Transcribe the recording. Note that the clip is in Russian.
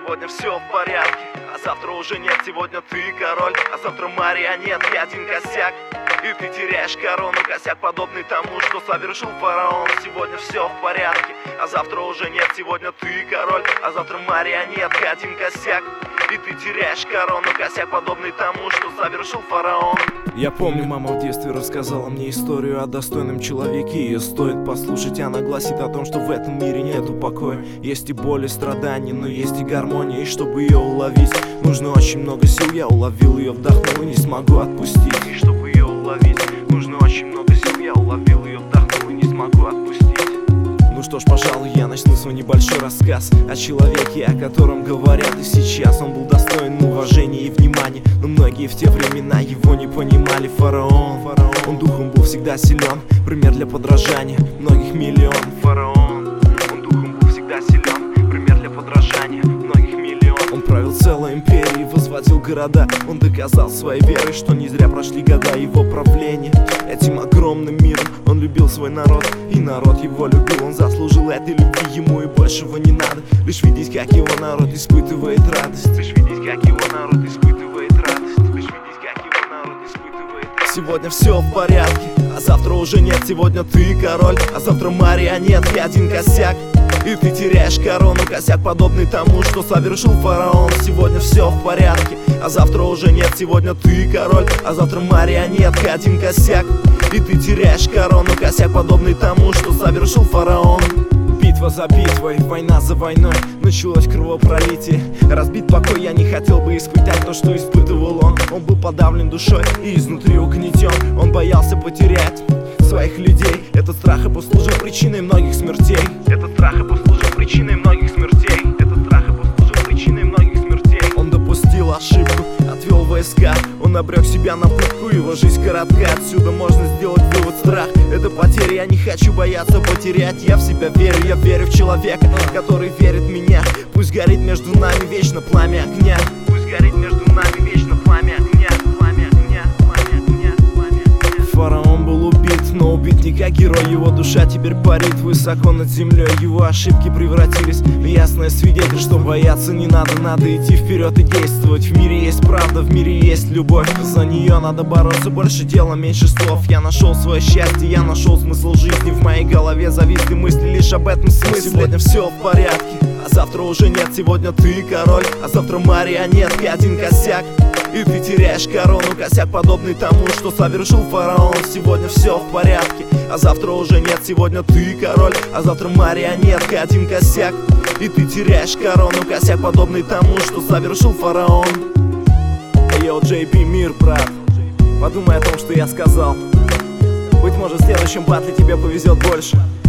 сегодня все в порядке, а завтра уже нет, сегодня ты король, а завтра марионетки, один косяк, и ты теряешь корону. Косяк подобный тому, что совершил фараон. Сегодня все в порядке, а завтра уже нет, сегодня ты король, а завтра марионетка, один косяк, и ты теряешь корону. Косяк подобный тому, что совершил фараон. Я помню, мама в детстве рассказала мне историю о достойном человеке. Ее стоит послушать, она гласит о том, что в этом мире нету покоя. Есть и боль, и страдания, но есть и гармония. И чтобы ее уловить, нужно очень много сил. Я уловил ее, вдохнул и не смогу отпустить. И чтобы ее уловить, нужно очень много сил. Я уловил ее, вдохнул и не смогу отпустить. Ну что ж, пожалуй, я начну свой небольшой рассказ о человеке, о котором говорят и сейчас. Он был достоин уважения и внимания, но многие в те времена его не понимали. Фараон, он духом был всегда силен, пример для подражания многих миллион. Фараон, он духом был всегда силен, пример для подражания многих миллион. Он правил целой империей, возводил города. Он доказал своей верой, что не зря прошли года его правления. Этим огромным миром он любил свой народ, и народ его любил. Он заслужил этой любви, ему и большего не надо. Лишь видеть, как его народ испытывает радость. Лишь видеть, как его народ испытывает радость. Лишь видеть, как его народ испытывает радость. Сегодня все в порядке, а завтра уже нет, сегодня ты король, а завтра марионетки, один косяк, и ты теряешь корону. Косяк подобный тому, что совершил фараон. Сегодня все в порядке, а завтра уже нет, сегодня ты король, а завтра марионетка, один косяк, и ты теряешь корону. Косяк подобный тому, что совершил фараон. Битва за битвой, война за войной, началось кровопролитие. Разбит покой, я не хотел бы испытать то, что испытывал он. Он был подавлен душой и изнутри угнетен. Он боялся потерять своих людей. Этот страх и послужил причиной многих смертей. Этот страх и послужил причиной многих смертей. Этот страх и послужил причиной многих смертей. Он допустил ошибку, отвел войска, он обрек себя на пытку, его жизнь коротка. Отсюда можно сделать вывод: страх — это потеря. Я не хочу бояться потерять, я в себя верю. Я верю в человека, который верит в меня. Пусть горит между нами вечно пламя огня. Пусть горит между нами вечно пламя огня. Пламя огня, пламя огня, пламя огня. Фараон был убит, но убит не как герой. Его душа теперь парит высоко над землей. Его ошибки превратились в ясное свидетель, что бояться не надо, надо идти вперед и действовать. В мире есть правда, в мире есть любовь, за нее надо бороться, больше дела, меньше слов. Я нашел свое счастье, я нашел смысл жизни. В моей голове зависли мысли лишь об этом смысле. Сегодня все в порядке, а завтра уже нет, сегодня ты король, а завтра марионетки, один косяк, и ты теряешь корону. Косяк подобный тому, что совершил фараон. Сегодня все в порядке, а завтра уже нет, сегодня ты король, а завтра марионетка, один косяк, и ты теряешь корону. Косяк подобный тому, что совершил фараон. Йоу, JP, мир, брат, подумай о том, что я сказал. Быть может, в следующем батле тебе повезет больше.